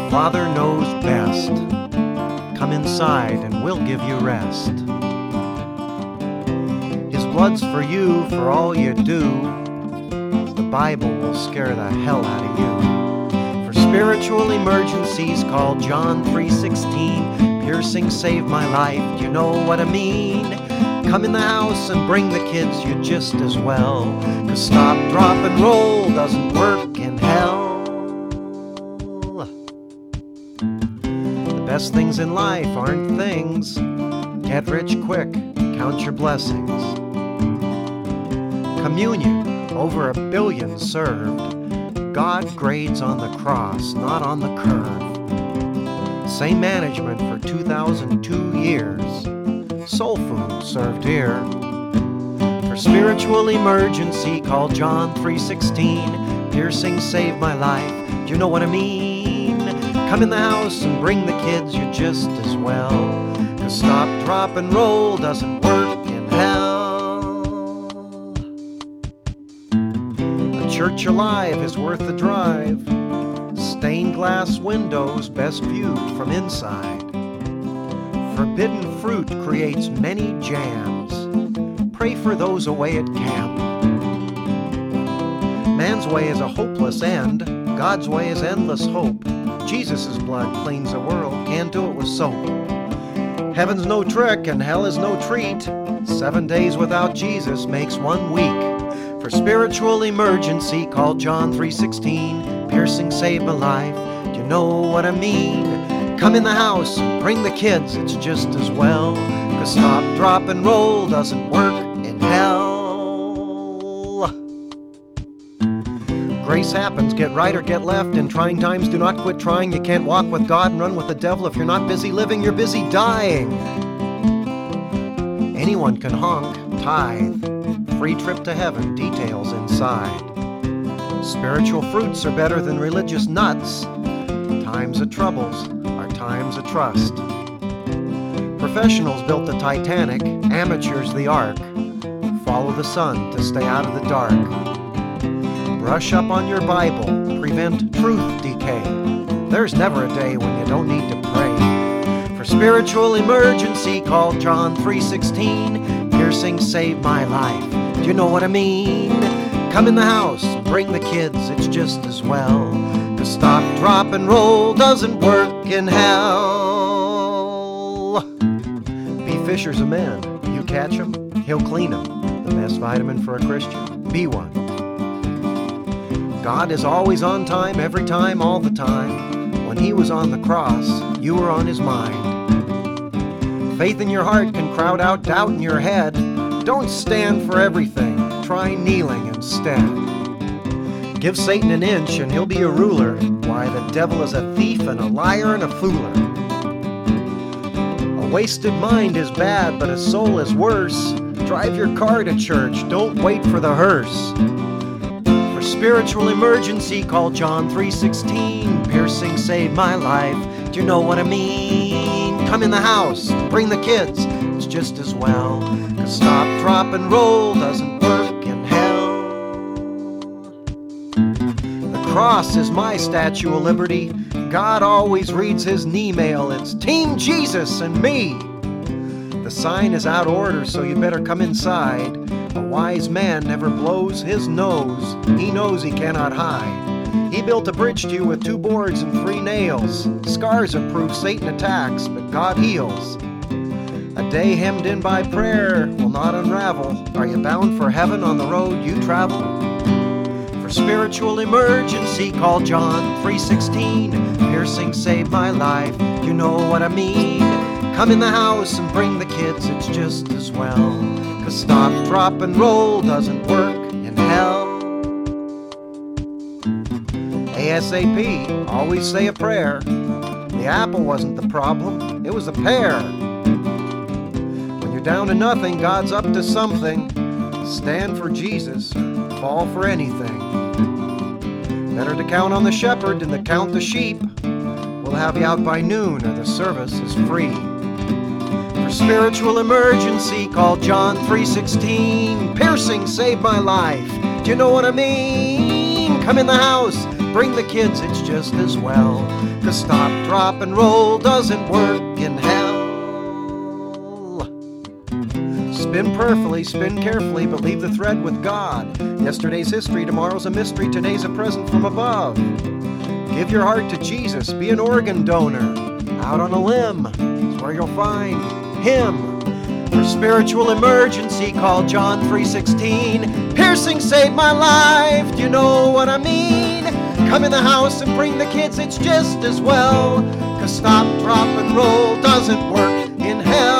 Father knows best. Come inside and we'll give you rest. His blood's for you for all you do. The Bible will scare the hell out of you. For spiritual emergencies, call John 3:16. Piercing saved my life, you know what I mean? Come in the house and bring the kids, you just as well. 'Cause stop, drop, and roll doesn't work in hell. The best things in life aren't things. Get rich quick, count your blessings. Communion, over 1 billion served. God grades on the cross, not on the curve. Same management for 2002 years. Soul food served here. For spiritual emergency, call John 3:16. Piercing saved my life, do you know what I mean? Come in the house and bring the kids, you're just as well. 'Cause stop, drop, and roll doesn't work in hell. A church alive is worth the drive. Stained glass windows best viewed from inside. Forbidden fruit creates many jams. Pray for those away at camp. Man's way is a hopeless end. God's way is endless hope. Jesus' blood cleans the world. Can't do it with soap. Heaven's no trick and hell is no treat. 7 days without Jesus makes 1 week. For spiritual emergency, call John 3:16. Piercing saved my life. Do you know what I mean? Come in the house and bring the kids, it's just as well. 'Cause stop, drop, and roll doesn't work in hell. Grace happens, get right or get left. In trying times, do not quit trying. You can't walk with God and run with the devil. If you're not busy living, you're busy dying. Anyone can honk, tithe. Free trip to heaven, details inside. Spiritual fruits are better than religious nuts. Times of troubles are times of trust. Professionals built the Titanic, amateurs the Ark. Follow the sun to stay out of the dark. Brush up on your Bible, prevent truth decay. There's never a day when you don't need to pray. For spiritual emergency, call John 3:16. Piercing saved my life, do you know what I mean? Come in the house, bring the kids, it's just as well. 'Cause stop, drop, and roll doesn't work in hell. Be fishers of men. You catch them, he'll clean them. The best vitamin for a Christian. Be one. God is always on time, every time, all the time. When he was on the cross, you were on his mind. Faith in your heart can crowd out doubt in your head. Don't stand for everything. Try kneeling instead. Give Satan an inch and he'll be a ruler. Why, the devil is a thief and a liar and a fooler. A wasted mind is bad, but a soul is worse. Drive your car to church, don't wait for the hearse. For spiritual emergency, call John 3:16. Piercing saved my life, do you know what I mean? Come in the house, bring the kids, it's just as well. 'Cause stop, drop, and roll doesn't work in hell. The cross is my Statue of Liberty. God always reads his knee mail. It's Team Jesus and me. The sign is out of order, so you'd better come inside. A wise man never blows his nose. He knows he cannot hide. He built a bridge to you with 2 boards and 3 nails. Scars have proved Satan attacks, but God heals. A day hemmed in by prayer will not unravel. Are you bound for heaven on the road you travel? For spiritual emergency, call John 3:16. Piercing saved my life, do you know what I mean? Come in the house and bring the kids, it's just as well. 'Cause stop, drop, and roll doesn't work in hell. ASAP, always say a prayer. The apple wasn't the problem, it was the pear. When you're down to nothing, God's up to something. Stand for Jesus, fall for anything. Better to count on the shepherd than to count the sheep. We'll have you out by noon or the service is free. For spiritual emergency, call John 3:16. Piercing saved my life, do you know what I mean? Come in the house, bring the kids, it's just as well. 'Cause stop, drop, and roll doesn't work in hell. Spin prayerfully, spin carefully, but leave the thread with God. Yesterday's history, tomorrow's a mystery, today's a present from above. Give your heart to Jesus, be an organ donor. Out on a limb is where you'll find Him. For spiritual emergency, call John 3:16. Piercing saved my life, do you know what I mean? Come in the house and bring the kids, it's just as well. 'Cause stop, drop, and roll doesn't work in hell.